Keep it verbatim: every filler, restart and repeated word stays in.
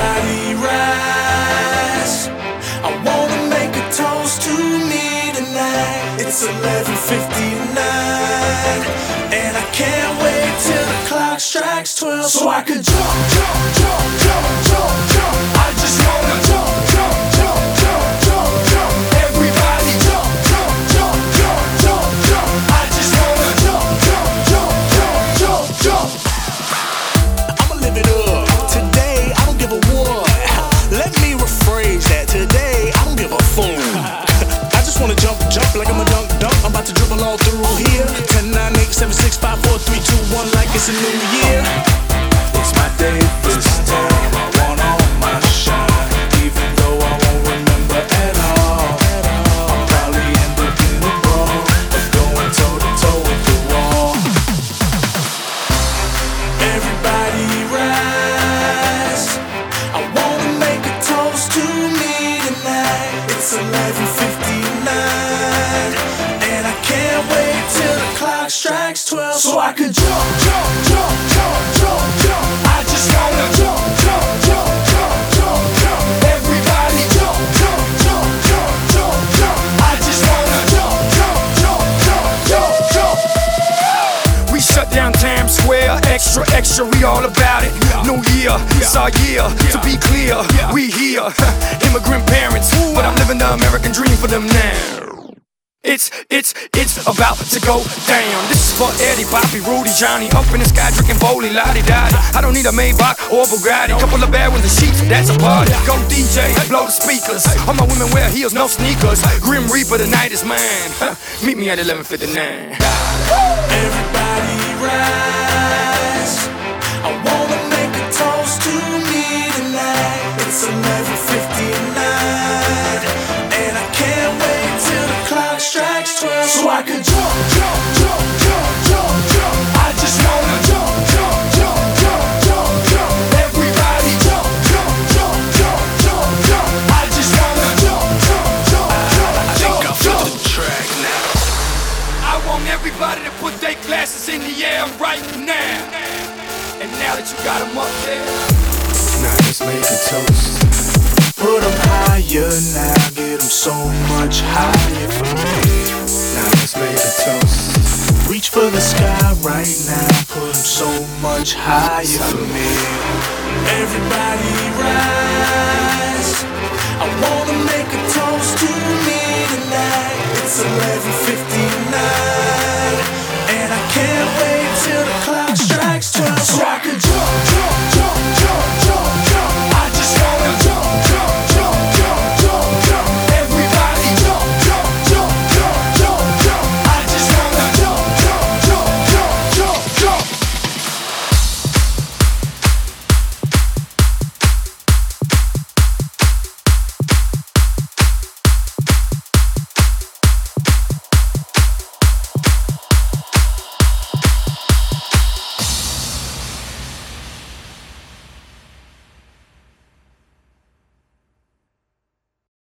Everybody rise. I wanna make a toast to me tonight. It's eleven fifty-nine, and I can't wait till the clock strikes twelve, so I could jump, jump, jump, jump, jump, jump. I just wanna jump, jump, jump, jump, jump, jump. Everybody jump, jump, jump, jump, jump, jump. I just wanna jump, jump, jump, jump, jump, jump. I'ma live it up. Today I don't give a what. Let me rephrase that. Today I don't give a fool. I just wanna jump, jump like I'm a dunk, dunk. I'm about to dribble all through here. Ten, nine, eight, seven, six, five, four, three, two, one, like it's a new year. It's my day this day. I want all my shine, even though I won't remember at all. I'll probably end up in a brawl, but going toe to toe with the wall. Everybody rise. I wanna make a toast to me tonight. It's eleven fifty-nine, and I can't wait till the clock strikes twelve, so I could jump, jump, jump, jump, jump, jump. I just wanna jump, jump, jump, jump, jump, jump. Everybody jump, jump, jump, jump, jump, jump. I just wanna jump, jump, jump, jump, jump, jump. We shut down Times Square, extra, extra, we all about it. New year, it's our year, to be clear, we here. Immigrant parents, but I'm living the American dream for them now. It's, it's, it's about to go down. This is for Eddie, Bobby, Rudy, Johnny. Up in the sky drinking Foley, lottie-dottie. I don't need a Maybach or a Bugatti. Couple of bad ones and sheets, that's a party. Go D J, blow the speakers. All my women wear heels, no sneakers. Grim Reaper, the night is mine. Meet me at eleven fifty-nine. Everybody rise. I wanna make a toast to me tonight. It's eleven fifty-nine, and I can't wait till the clock strikes twelve, so I could jump, jump, jump, jump, jump, jump. I just wanna jump, jump, jump, jump, jump, jump. Everybody jump, jump, jump, jump, jump, jump. I just wanna jump, jump, jump, jump, I think jump, I'm to jump. the track now. I want everybody to put their glasses in the air right now. And now that you got them up there, Now let's make a toast. Put them higher now, get them so much higher for me. Now let's make a toast. Reach for the sky right now, put them so much higher for me. Everybody rise. I wanna make a toast to me tonight. It's eleven fifty.